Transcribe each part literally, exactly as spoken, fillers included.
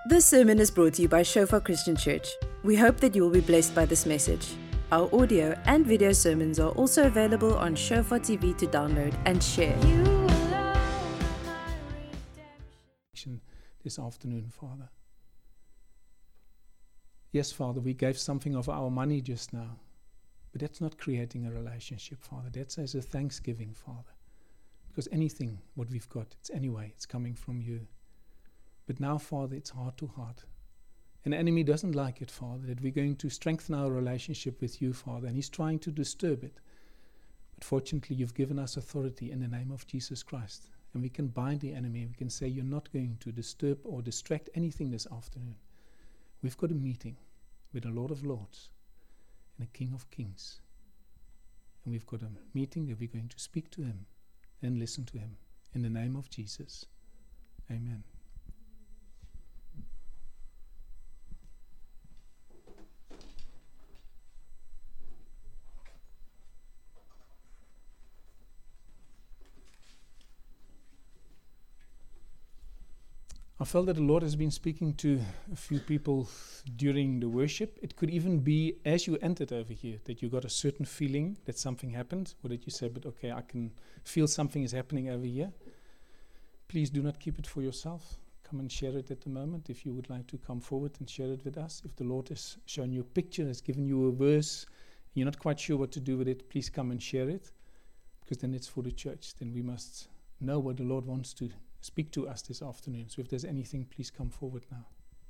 This sermon is brought to you by Shofar Christian Church. We hope that you will be blessed by this message. Our audio and video sermons are also available on Shofar T V to download and share. This afternoon, Father. Yes, Father, we gave something of our money just now, but that's not creating a relationship, Father. That's as a thanksgiving, Father, because anything, what we've got, it's anyway, it's coming from you. But now, Father, it's heart to heart. And the enemy doesn't like it, Father, that we're going to strengthen our relationship with you, Father, and he's trying to disturb it. But fortunately, you've given us authority in the name of Jesus Christ. And we can bind the enemy. We can say, you're not going to disturb or distract anything this afternoon. We've got a meeting with the Lord of Lords and the King of Kings. And we've got a meeting that we're going to speak to him and listen to him. In the name of Jesus. Amen. I felt that the Lord has been speaking to a few people during the worship. It could even be as you entered over here that you got a certain feeling that something happened, or that you said, but okay, I can feel something is happening over here. Please do not keep it for yourself. Come and share it at the moment if you would like to come forward and share it with us. If the Lord has shown you a picture, has given you a verse, you're not quite sure what to do with it, please come and share it, because then it's for the church. Then we must know what the Lord wants to speak to us this afternoon. So if there's anything, please come forward now.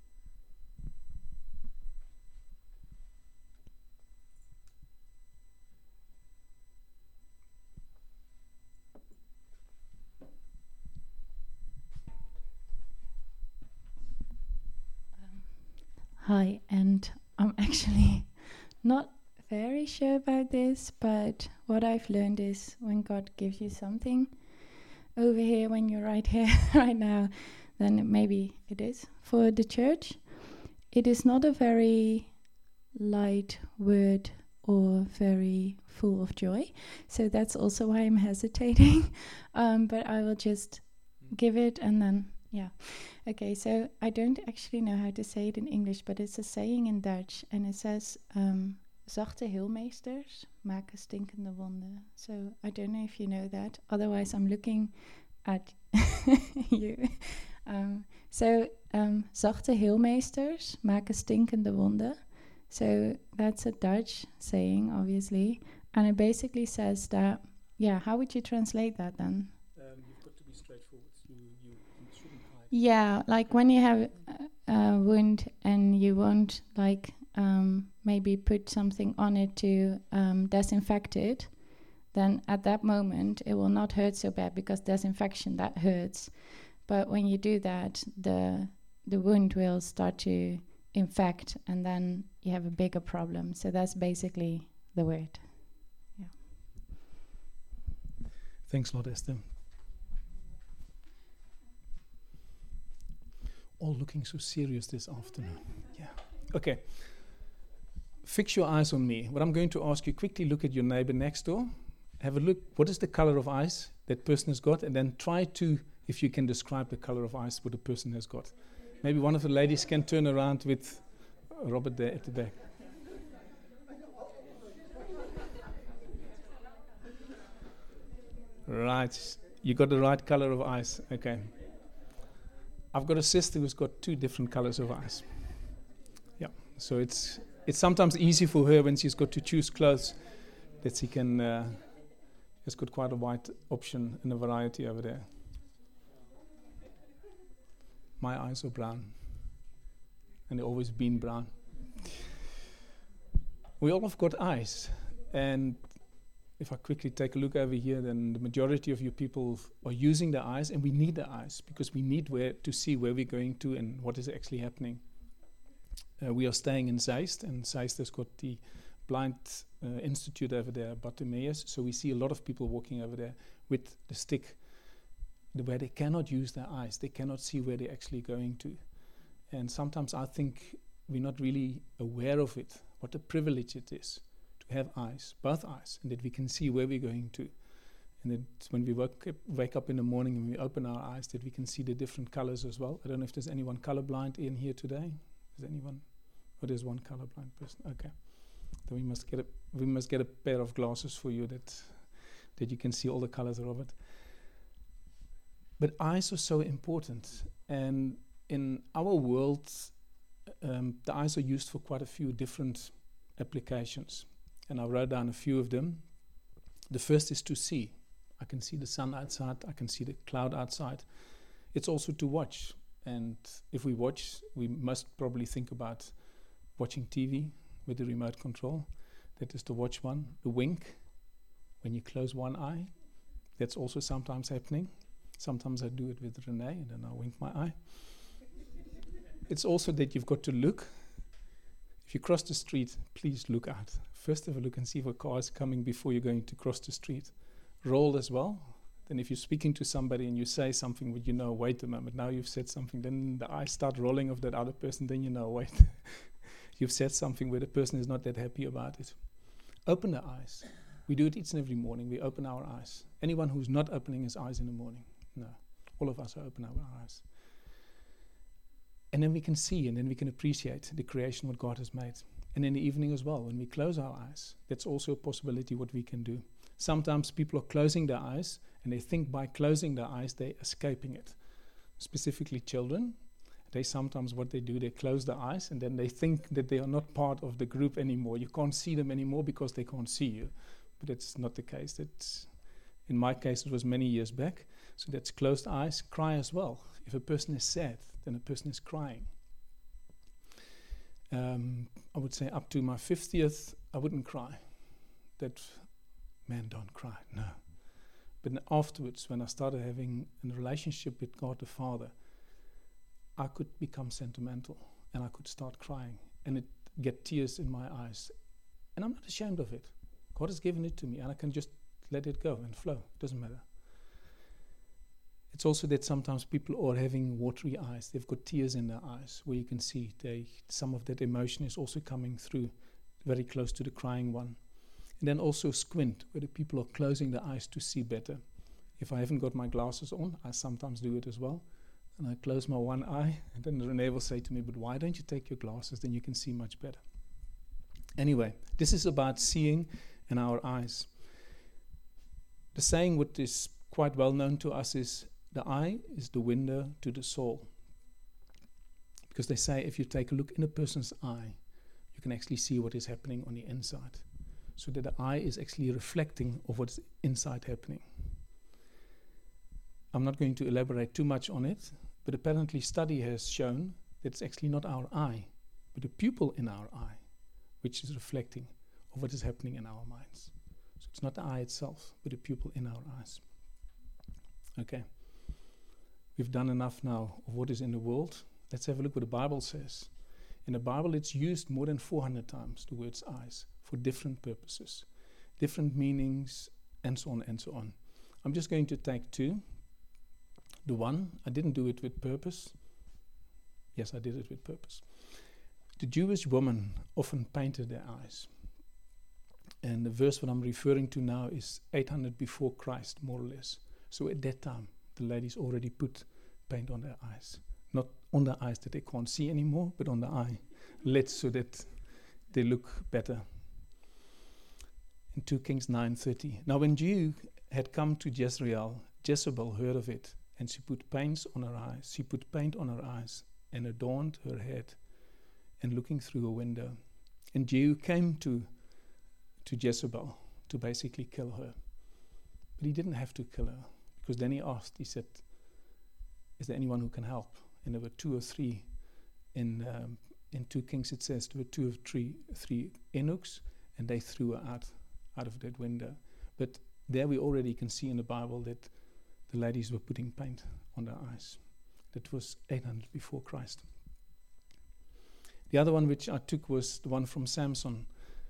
Um, hi, and I'm actually not very sure about this, but what I've learned is when God gives you something over here, when you're right here, right now, then maybe it is for the church. It is not a very light word or very full of joy. So that's also why I'm hesitating. um, but I will just give it and then, yeah. Okay, so I don't actually know how to say it in English, but it's a saying in Dutch. And it says, um, zachte heelmeesters maken stinkende wonden. So I don't know if you know that. Otherwise, I'm looking at you. Um, so um, zachte heelmeesters maken stinkende wonden. So that's a Dutch saying, obviously. And it basically says that, yeah, how would you translate that then? Um, you've got to be straightforward. You, you, you shouldn't hide. Yeah, like when you have a, a wound and you won't like um, maybe put something on it to um, disinfect it, then at that moment it will not hurt so bad, because disinfection, that hurts. But when you do that, the the wound will start to infect, and then you have a bigger problem. So that's basically the word. Yeah. Thanks a lot, Esther. All looking so serious this afternoon. Yeah. Okay. Fix your eyes on me. What I'm going to ask you, quickly look at your neighbor next door. Have a look, what is the color of eyes that person has got? And then try to, if you can describe the color of eyes what the person has got. Maybe one of the ladies can turn around with Robert there at the back. Right, you got the right color of eyes, okay. I've got a sister who's got two different colors of eyes. Yeah, so it's it's sometimes easy for her when she's got to choose clothes that she can, uh, has got quite a wide option and a variety over there. My eyes are brown, and they've always been brown. We all have got eyes, and if I quickly take a look over here, then the majority of you people are using the eyes, and we need the eyes because we need where to see where we're going to and what is actually happening. Uh, we are staying in Zeist, and Zeist has got the blind uh, institute over there, Bartimaeus, so we see a lot of people walking over there with the stick, where they cannot use their eyes, they cannot see where they're actually going to. And sometimes I think we're not really aware of it, what a privilege it is to have eyes, both eyes, and that we can see where we're going to. And it's when we wake up, wake up in the morning and we open our eyes that we can see the different colors as well. I don't know if there's anyone colorblind in here today. Is anyone? Oh, there's one colorblind person. Okay. Then we must get a we must get a pair of glasses for you that that you can see all the colors of it. But eyes are so important, and in our world, um, the eyes are used for quite a few different applications. And I wrote down a few of them. The first is to see. I can see the sun outside. I can see the cloud outside. It's also to watch. And if we watch, we must probably think about watching T V with the remote control. That is the watch one. The wink, when you close one eye, that's also sometimes happening. Sometimes I do it with Renee, and then I wink my eye. It's also that you've got to look. If you cross the street, please look out. First have a look and see if a car is coming before you're going to cross the street. Roll as well. Then if you're speaking to somebody and you say something, but you know, wait a moment, now you've said something, then the eyes start rolling of that other person, then you know, wait. You've said something where the person is not that happy about it. Open the eyes. We do it each and every morning. We open our eyes. Anyone who's not opening his eyes in the morning? No. All of us are open our eyes. And then we can see, and then we can appreciate the creation what God has made. And in the evening as well, when we close our eyes, that's also a possibility what we can do. Sometimes people are closing their eyes, and they think by closing their eyes, they're escaping it. Specifically children, they sometimes, what they do, they close their eyes, and then they think that they are not part of the group anymore. You can't see them anymore because they can't see you. But that's not the case. That's, in my case, it was many years back. So that's closed eyes. Cry as well. If a person is sad, then a person is crying. Um, I would say up to my fiftieth, I wouldn't cry. That, man, don't cry, no. But afterwards, when I started having a relationship with God the Father, I could become sentimental, and I could start crying, and it get tears in my eyes. And I'm not ashamed of it. God has given it to me, and I can just let it go and flow. It doesn't matter. It's also that sometimes people are having watery eyes. They've got tears in their eyes where you can see they, some of that emotion is also coming through very close to the crying one. And then also squint, where the people are closing their eyes to see better. If I haven't got my glasses on, I sometimes do it as well. And I close my one eye, and then Renee will say to me, but why don't you take your glasses? Then you can see much better. Anyway, this is about seeing in our eyes. The saying what is quite well known to us is, the eye is the window to the soul. Because they say if you take a look in a person's eye, you can actually see what is happening on the inside. So that the eye is actually reflecting of what's inside happening. I'm not going to elaborate too much on it, but apparently study has shown that it's actually not our eye, but the pupil in our eye, which is reflecting of what is happening in our minds. So it's not the eye itself, but the pupil in our eyes. Okay. We've done enough now of what is in the world. Let's have a look what the Bible says. In the Bible, it's used more than four hundred times, the words eyes, for different purposes, different meanings, and so on and so on. I'm just going to take two. The one, I didn't do it with purpose. Yes, I did it with purpose. The Jewish woman often painted their eyes. And the verse that I'm referring to now is eight hundred before Christ, more or less. So at that time, the ladies already put paint on their eyes. Not on the eyes that they can't see anymore, but on the eye lids so that they look better. In two Kings nine thirty. Now when Jehu had come to Jezreel, Jezebel heard of it, and she put paints on her eyes. She put paint on her eyes and adorned her head, and looking through a window. And Jehu came to, to Jezebel to basically kill her. But he didn't have to kill her. Because then he asked, he said, is there anyone who can help? And there were two or three. In um, in two Kings it says there were two or three, three eunuchs, and they threw her out, out of that window. But there we already can see in the Bible that the ladies were putting paint on their eyes. That was eight hundred before Christ. The other one which I took was the one from Samson.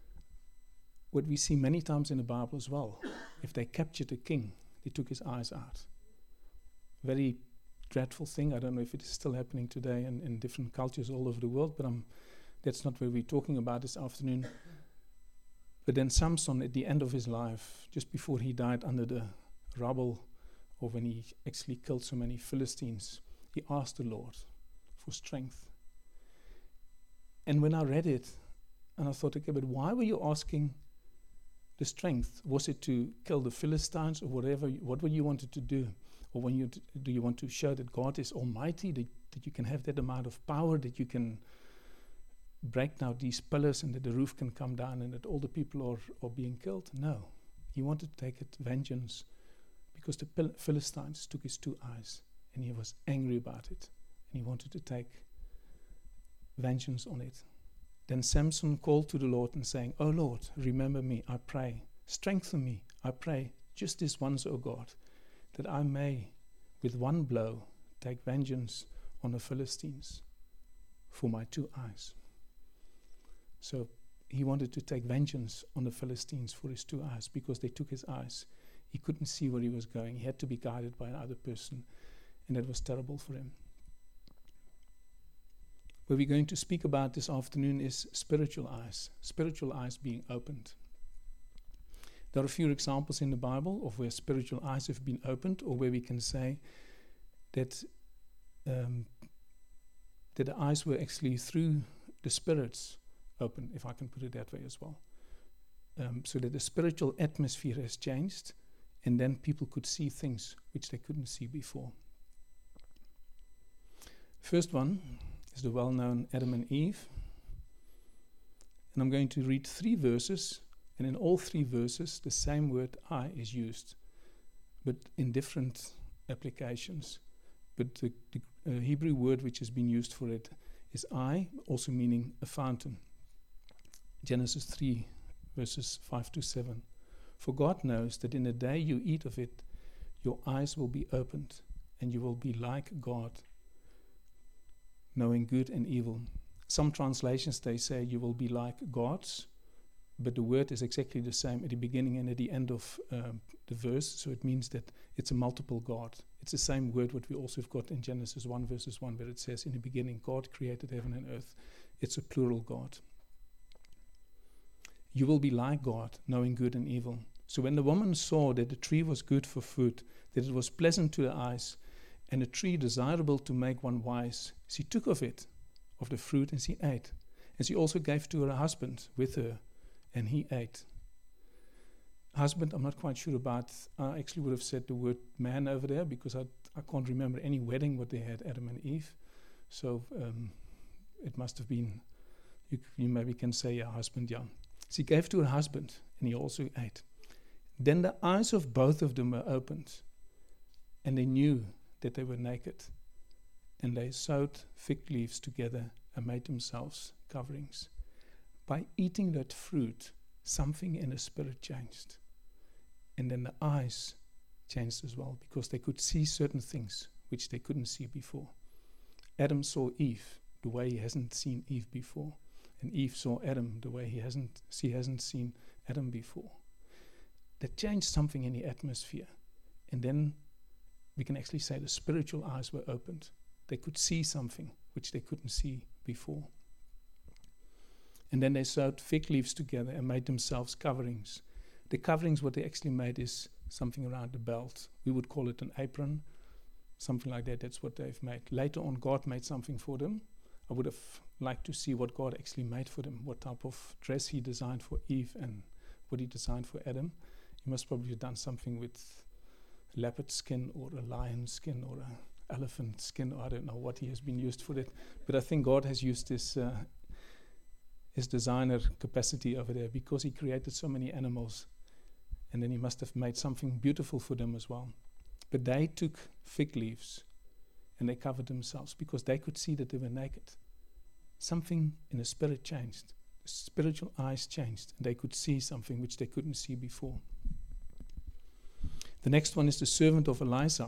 What we see many times in the Bible as well. If they captured a king, they took his eyes out. Very dreadful thing. I don't know if it is still happening today in, in different cultures all over the world, but um, that's not what we're talking about this afternoon. But then Samson, at the end of his life, just before he died under the rubble, or when he actually killed so many Philistines, he asked the Lord for strength. And when I read it, and I thought, okay, but why were you asking the strength? Was it to kill the Philistines or whatever? What were you wanted to do? Or when you t- do you want to show that God is almighty, that, that you can have that amount of power, that you can break down these pillars and that the roof can come down and that all the people are, are being killed? No. He wanted to take it vengeance because the Pil- Philistines took his two eyes and he was angry about it. And he wanted to take vengeance on it. Then Samson called to the Lord and saying, "Oh Lord, remember me, I pray. Strengthen me, I pray, just this once, O God, that I may, with one blow, take vengeance on the Philistines for my two eyes." So he wanted to take vengeance on the Philistines for his two eyes because they took his eyes. He couldn't see where he was going. He had to be guided by another person, and that was terrible for him. What we're going to speak about this afternoon is spiritual eyes, spiritual eyes being opened. There are a few examples in the Bible of where spiritual eyes have been opened, or where we can say that um, that the eyes were actually through the spirits open, if I can put it that way as well. Um, so that the spiritual atmosphere has changed, and then people could see things which they couldn't see before. First one is the well-known Adam and Eve. And I'm going to read three verses, and in all three verses the same word "eye" is used, but in different applications. But the, the uh, Hebrew word which has been used for it is "eye," also meaning a fountain. Genesis three, verses five to seven. "For God knows that in the day you eat of it, your eyes will be opened, and you will be like God, knowing good and evil." Some translations, they say you will be like gods, but the word is exactly the same at the beginning and at the end of um, the verse, so it means that it's a multiple God. It's the same word what we also have got in Genesis one, verses one, where it says, "In the beginning God created heaven and earth." It's a plural God. You will be like God, knowing good and evil. So when the woman saw that the tree was good for food, that it was pleasant to the eyes, and a tree desirable to make one wise, she took of it, of the fruit, and she ate. And she also gave to her husband with her, and he ate. Husband, I'm not quite sure about. I actually would have said the word man over there, because I, I can't remember any wedding what they had, Adam and Eve. So um, it must have been, you, you maybe can say, yeah, husband, yeah. She gave to her husband, and he also ate. Then the eyes of both of them were opened, and they knew that they were naked, and they sewed fig leaves together and made themselves coverings. By eating that fruit, something in the spirit changed, and then the eyes changed as well, because they could see certain things which they couldn't see before. Adam saw Eve the way he hasn't seen Eve before, and Eve saw Adam the way he hasn't she hasn't seen Adam before. That changed something in the atmosphere, and then we can actually say the spiritual eyes were opened. They could see something which they couldn't see before. And then they sewed fig leaves together and made themselves coverings. The coverings, what they actually made is something around the belt. We would call it an apron, something like that. That's what they've made. Later on, God made something for them. I would have liked to see what God actually made for them, what type of dress he designed for Eve and what he designed for Adam. He must probably have done something with leopard skin or a lion skin or an elephant skin, or I don't know what he has been used for it. But I think God has used this uh, his designer capacity over there, because he created so many animals, and then he must have made something beautiful for them as well. But they took fig leaves and they covered themselves because they could see that they were naked. Something in the spirit changed. The spiritual eyes changed, and they could see something which they couldn't see before. The next one is the servant of Elijah,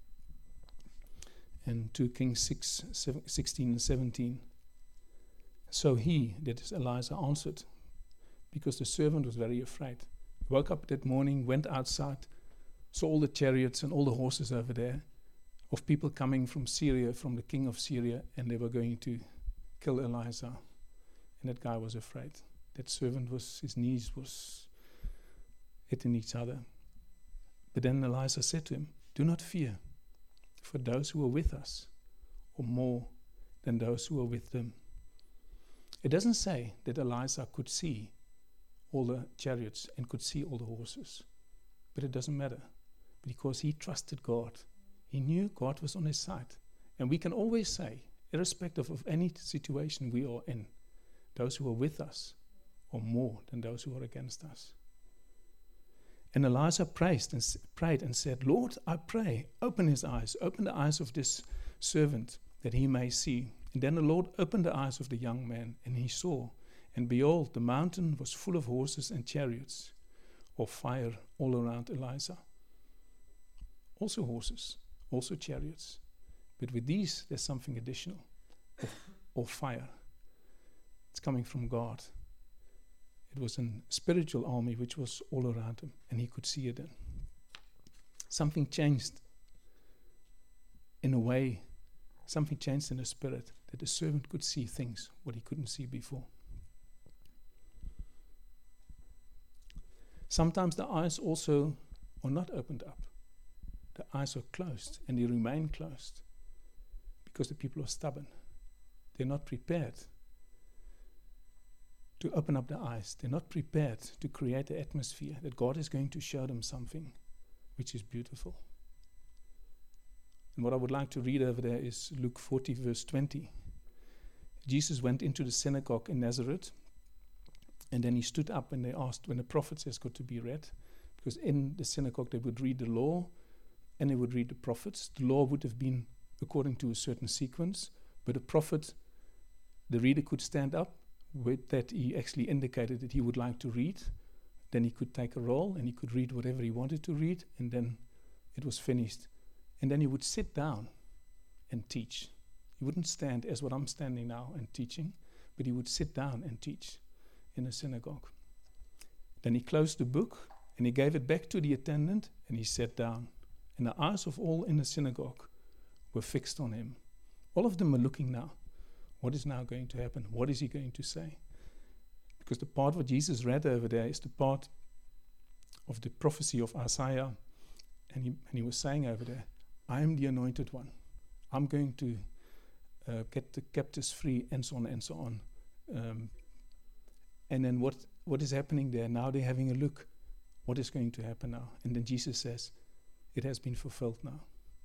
in Second Kings six, sixteen and seventeen. So he, that is Elijah, answered, because the servant was very afraid. He woke up that morning, went outside, saw all the chariots and all the horses over there of people coming from Syria, from the king of Syria, and they were going to kill Elijah. And that guy was afraid. That servant was, his knees was hitting each other. But then Elijah said to him, "Do not fear, for those who are with us are more than those who are with them." It doesn't say that Elijah could see all the chariots and could see all the horses, but it doesn't matter, because he trusted God. He knew God was on his side. And we can always say, irrespective of any situation we are in, those who are with us are more than those who are against us. And Elijah praised and s- prayed and said, "Lord, I pray, open his eyes, open the eyes of this servant, that he may see." And then the Lord opened the eyes of the young man, and he saw, and behold, the mountain was full of horses and chariots, or fire all around Elijah. Also horses, also chariots. But with these, there's something additional, or, or fire. It's coming from God. It was a spiritual army which was all around him, and he could see it then. Something changed in a way, something changed in the spirit, that the servant could see things what he couldn't see before. Sometimes the eyes also are not opened up. The eyes are closed, and they remain closed because the people are stubborn. They're not prepared to open up their eyes. They're not prepared to create the atmosphere that God is going to show them something which is beautiful. And what I would like to read over there is Luke forty, verse twenty. Jesus went into the synagogue in Nazareth, and then he stood up and they asked when the prophets has got to be read, because in the synagogue they would read the law and they would read the prophets. The law would have been according to a certain sequence, but the prophet, the reader could stand up with that he actually indicated that he would like to read. Then he could take a roll and he could read whatever he wanted to read, and then it was finished. And then he would sit down and teach. He wouldn't stand as what I'm standing now and teaching, but he would sit down and teach in a synagogue. Then he closed the book and he gave it back to the attendant and he sat down. And the eyes of all in the synagogue were fixed on him. All of them are looking now. What is now going to happen? What is he going to say? Because the part what Jesus read over there is the part of the prophecy of Isaiah. And he, and he was saying over there, I am the anointed one. I'm going to uh, get the captives free, and so on and so on. Um, and then what what is happening there? Now they're having a look. What is going to happen now? And then Jesus says, it has been fulfilled now.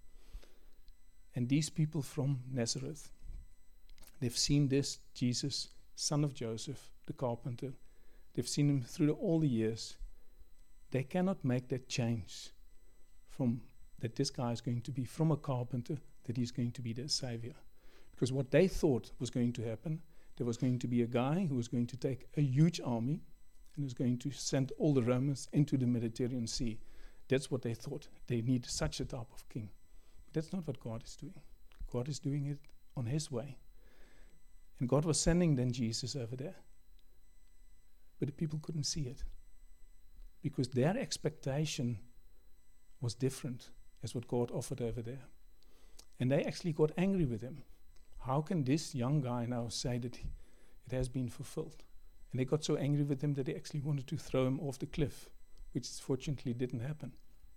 And these people from Nazareth, they've seen this Jesus, son of Joseph, the carpenter. They've seen him through the, all the years. They cannot make that change from that this guy is going to be from a carpenter, that he's going to be their savior. Because what they thought was going to happen, there was going to be a guy who was going to take a huge army and was going to send all the Romans into the Mediterranean Sea. That's what they thought. They need such a type of king. But that's not what God is doing. God is doing it on his way. And God was sending then Jesus over there. But the people couldn't see it. Because their expectation was different as what God offered over there. And they actually got angry with him. How can this young guy now say that he, it has been fulfilled? And they got so angry with him that they actually wanted to throw him off the cliff, which fortunately didn't happen.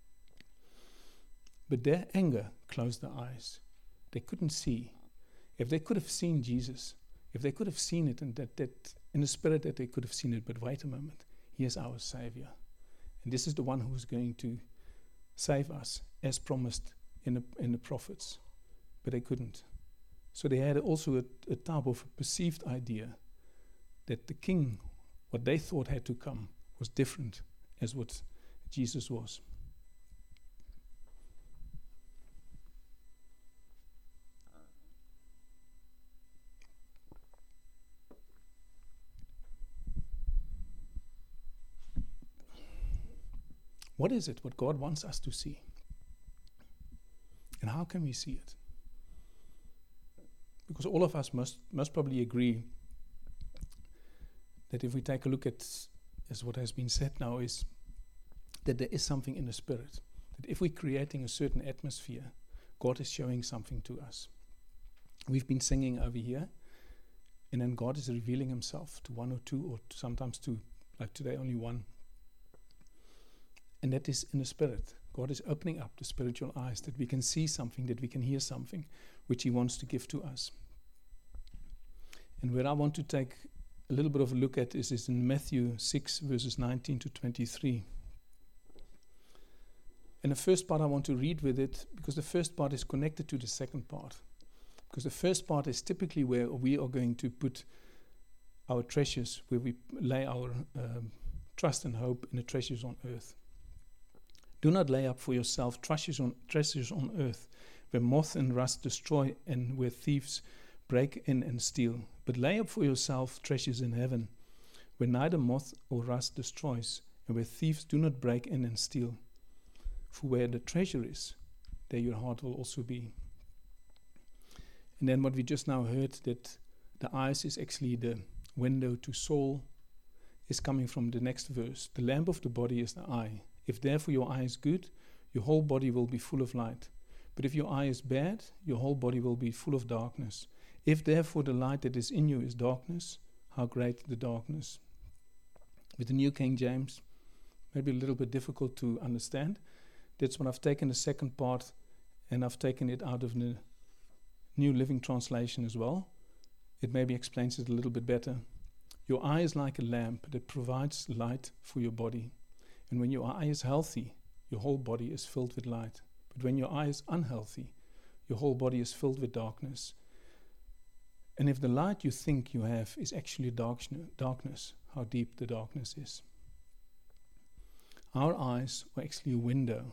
But their anger closed their eyes. They couldn't see. If they could have seen Jesus, if they could have seen it in, that, that, in the spirit that they could have seen it, but wait a moment, he is our Savior. And this is the one who is going to save us, as promised in the, in the prophets. But they couldn't. So they had also a, a type of perceived idea that the king, what they thought had to come, was different as what Jesus was. What is it what God wants us to see? And how can we see it? Because all of us must must probably agree that if we take a look at, as what has been said now, is that there is something in the spirit. That if we're creating a certain atmosphere, God is showing something to us. We've been singing over here, and then God is revealing himself to one or two, or sometimes two, like today only one. And that is in the spirit. God is opening up the spiritual eyes that we can see something, that we can hear something, which He wants to give to us. And where I want to take a little bit of a look at is, is in Matthew six, verses nineteen to twenty-three. And the first part I want to read with it, because the first part is connected to the second part. Because the first part is typically where we are going to put our treasures, where we lay our um, trust and hope in the treasures on earth. Do not lay up for yourself treasures on, treasures on earth, where moth and rust destroy and where thieves break in and steal. But lay up for yourself treasures in heaven, where neither moth or rust destroys, and where thieves do not break in and steal. For where the treasure is, there your heart will also be. And then what we just now heard, that the eyes is actually the window to soul, is coming from the next verse. The lamp of the body is the eye. If therefore your eye is good, your whole body will be full of light. But if your eye is bad, your whole body will be full of darkness. If therefore the light that is in you is darkness, how great the darkness. With the New King James, maybe a little bit difficult to understand. That's when I've taken the second part and I've taken it out of the New Living Translation as well. It maybe explains it a little bit better. Your eye is like a lamp that provides light for your body. And when your eye is healthy, your whole body is filled with light. But when your eye is unhealthy, your whole body is filled with darkness. And if the light you think you have is actually darkness, how deep the darkness is. Our eyes are actually a window,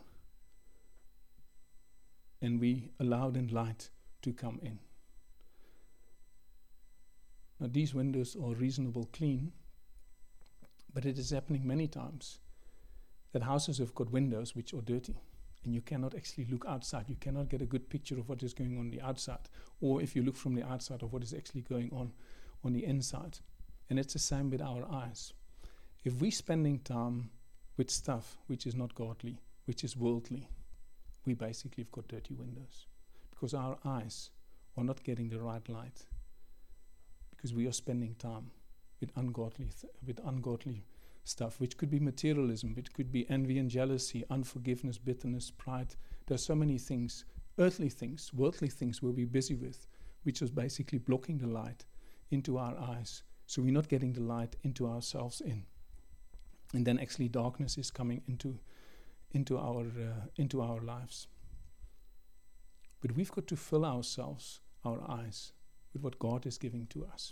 and we allowed in light to come in. Now these windows are reasonable clean, but it is happening many times that houses have got windows which are dirty, and you cannot actually look outside. You cannot get a good picture of what is going on the outside, or if you look from the outside of what is actually going on on the inside. And it's the same with our eyes. If we're spending time with stuff which is not godly, which is worldly, we basically have got dirty windows, because our eyes are not getting the right light, because we are spending time with ungodly th- with ungodly stuff, which could be materialism, which could be envy and jealousy, unforgiveness, bitterness, pride. There's so many things, earthly things, worldly things we'll be busy with, which is basically blocking the light into our eyes, so we're not getting the light into ourselves in. And then actually darkness is coming into into our uh, into our lives. But we've got to fill ourselves, our eyes, with what God is giving to us.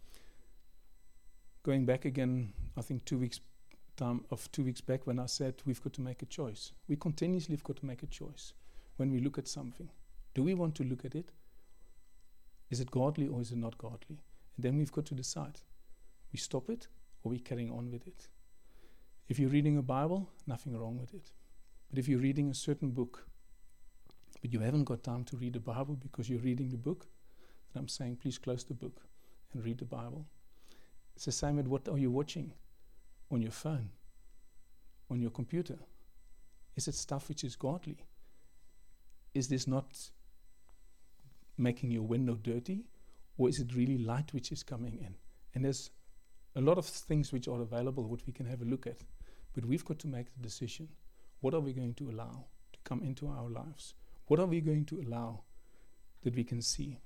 Going back again, I think two weeks time of two weeks back when I said we've got to make a choice. We continuously have got to make a choice when we look at something. Do we want to look at it? Is it godly or is it not godly? And then we've got to decide. We stop it or we carrying on with it. If you're reading a Bible, nothing wrong with it. But if you're reading a certain book, but you haven't got time to read the Bible because you're reading the book, then I'm saying please close the book and read the Bible. It's the same with what are you watching on your phone, on your computer. Is it stuff which is godly? Is this not making your window dirty, or is it really light which is coming in? And there's a lot of things which are available which we can have a look at, but we've got to make the decision. What are we going to allow to come into our lives? What are we going to allow that we can see?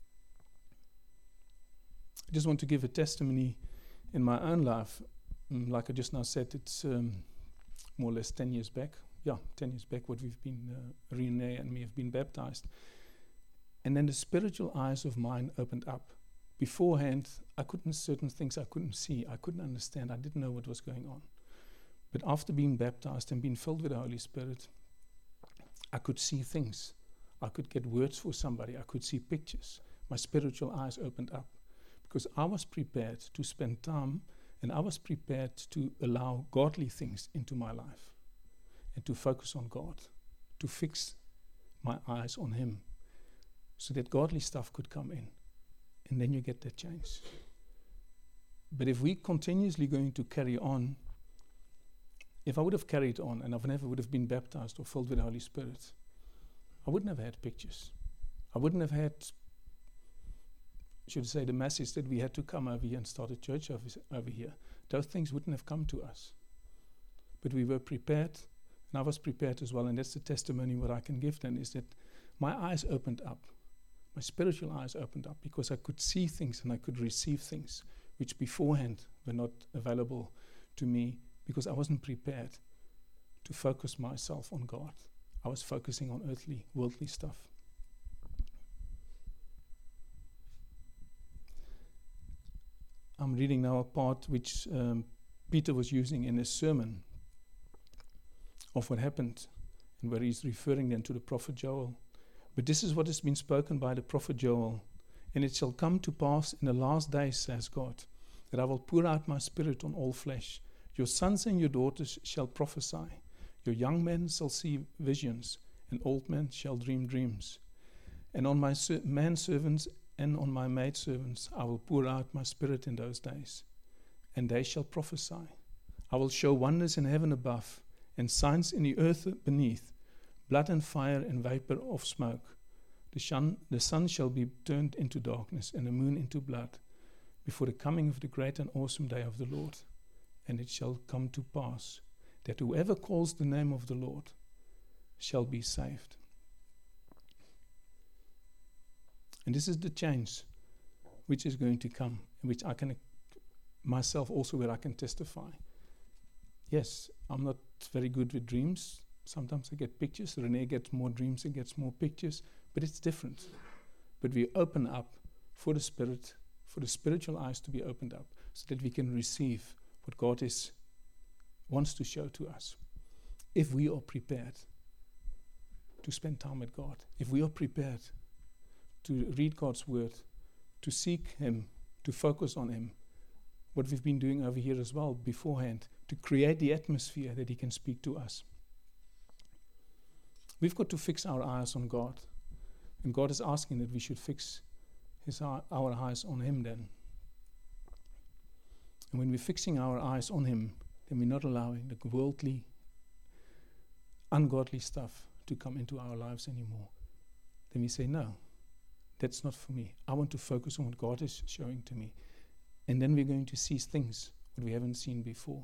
I just want to give a testimony in my own life. Mm, like I just now said, it's um, more or less ten years back. Yeah, ten years back, what we've been, uh, Renee and me have been baptized. And then the spiritual eyes of mine opened up. Beforehand, I couldn't, certain things I couldn't see, I couldn't understand, I didn't know what was going on. But after being baptized and being filled with the Holy Spirit, I could see things. I could get words for somebody, I could see pictures. My spiritual eyes opened up because I was prepared to spend time, and I was prepared to allow godly things into my life and to focus on God, to fix my eyes on Him so that godly stuff could come in. And then you get that change. But if we continuously going to carry on, if I would have carried on and I never would have been baptized or filled with the Holy Spirit, I wouldn't have had pictures. I wouldn't have had, should I say, the message that we had to come over here and start a church over, over here. Those things wouldn't have come to us. But we were prepared And I was prepared as well, and that's the testimony what I can give then, is that my eyes opened up. My spiritual eyes opened up because I could see things and I could receive things which beforehand were not available to me because I wasn't prepared to focus myself on God. I was focusing on earthly, worldly stuff. I'm reading now a part which um, Peter was using in his sermon of what happened, and where he's referring then to the prophet Joel. But this is what has been spoken by the prophet Joel. And it shall come to pass in the last days, says God, that I will pour out my spirit on all flesh. Your sons and your daughters shall prophesy. Your young men shall see visions, and old men shall dream dreams. And on my ser- manservants and on my maidservants I will pour out my spirit in those days, and they shall prophesy. I will show wonders in heaven above, and signs in the earth beneath, blood and fire and vapor of smoke. The sun, the sun shall be turned into darkness, and the moon into blood, before the coming of the great and awesome day of the Lord. And it shall come to pass that whoever calls the name of the Lord shall be saved. And this is the change which is going to come, and which I can myself also, where I can testify. Yes, I'm not very good with dreams. Sometimes I get pictures. Renee gets more dreams and gets more pictures, but it's different. But we open up for the Spirit, for the spiritual eyes to be opened up, so that we can receive what God is wants to show to us. If we are prepared to spend time with God, if we are prepared to read God's word, to seek Him, to focus on Him, what we've been doing over here as well beforehand, to create the atmosphere that He can speak to us. We've got to fix our eyes on God. And God is asking that we should fix his, our eyes on Him then. And when we're fixing our eyes on Him, then we're not allowing the worldly, ungodly stuff to come into our lives anymore. Then we say, no, that's not for me. I want to focus on what God is showing to me. And then we're going to see things that we haven't seen before.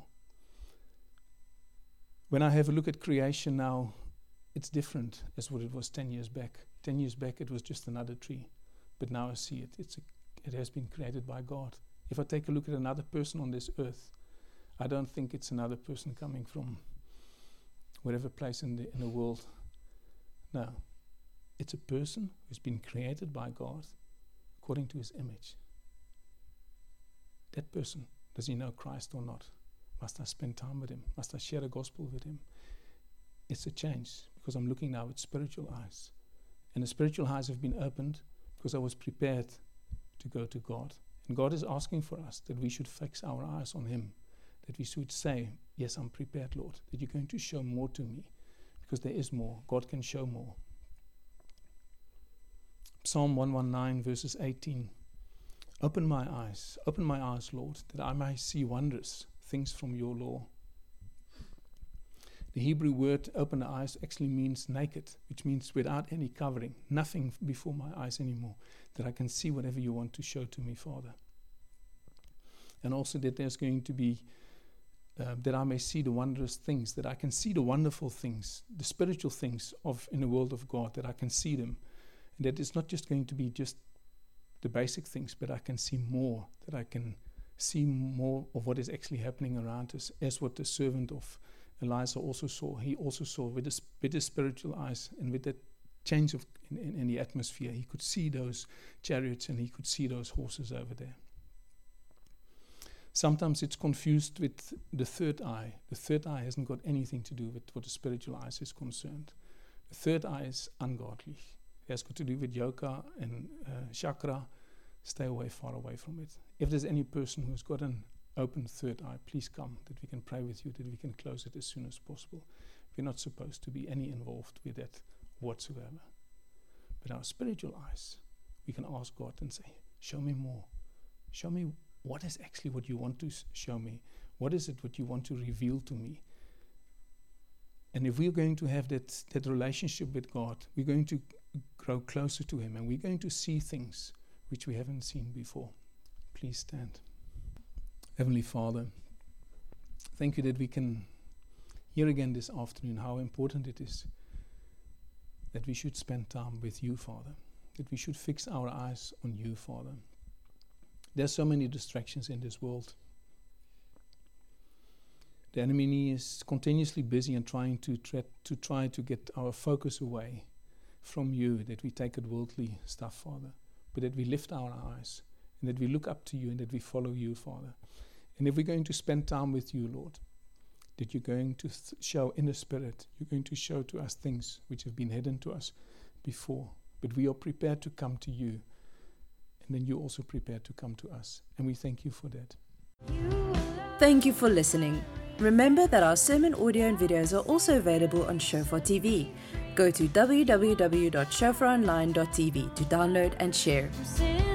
When I have a look at creation now, it's different as what it was ten years back. Ten years back, it was just another tree. But now I see it. It's a, it has been created by God. If I take a look at another person on this earth, I don't think it's another person coming from whatever place in the, in the world. No. It's a person who's been created by God according to His image. That person, does he know Christ or not? Must I spend time with him? Must I share the gospel with him? It's a change, because I'm looking now with spiritual eyes. And the spiritual eyes have been opened because I was prepared to go to God. And God is asking for us that we should fix our eyes on Him, that we should say, yes, I'm prepared, Lord, that you're going to show more to me, because there is more. God can show more. Psalm one nineteen, verses eighteen. Open my eyes, open my eyes, Lord, that I may see wondrous things from your law. The Hebrew word open the eyes actually means naked, which means without any covering, nothing before my eyes anymore, that I can see whatever you want to show to me, Father. And also that there's going to be, uh, that I may see the wondrous things, that I can see the wonderful things, the spiritual things of in the world of God, that I can see them. And that it's not just going to be just the basic things, but I can see more, that I can see more of what is actually happening around us, as what the servant of Elijah also saw. He also saw with his, with his spiritual eyes, and with that change of in, in, in the atmosphere, he could see those chariots and he could see those horses over there. Sometimes it's confused with the third eye. The third eye hasn't got anything to do with what the spiritual eyes is concerned. The third eye is ungodly. It has got to do with yoga and uh, chakra. Stay away, far away from it. If there's any person who's got an open third eye, please come, that we can pray with you, that we can close it as soon as possible. We're not supposed to be any involved with that whatsoever. But our spiritual eyes, we can ask God and say, show me more. Show me what is actually what you want to show me. What is it what you want to reveal to me? And if we're going to have that, that relationship with God, we're going to grow closer to Him, and we're going to see things which we haven't seen before. Please stand. Heavenly Father, thank you that we can hear again this afternoon how important it is that we should spend time with you, Father, that we should fix our eyes on you, Father. There's so many distractions in this world. The enemy is continuously busy and trying to, tra- to try to get our focus away from you, that we take at worldly stuff, Father, but that we lift our eyes and that we look up to you and that we follow you, Father. And if we're going to spend time with you, Lord, that you're going to th- show in the Spirit, you're going to show to us things which have been hidden to us before, but we are prepared to come to you, and then you're also prepared to come to us. And we thank you for that. Thank you for listening. Remember that our sermon audio and videos are also available on Shofar T V. Go to w w w dot shofar online dot t v to download and share.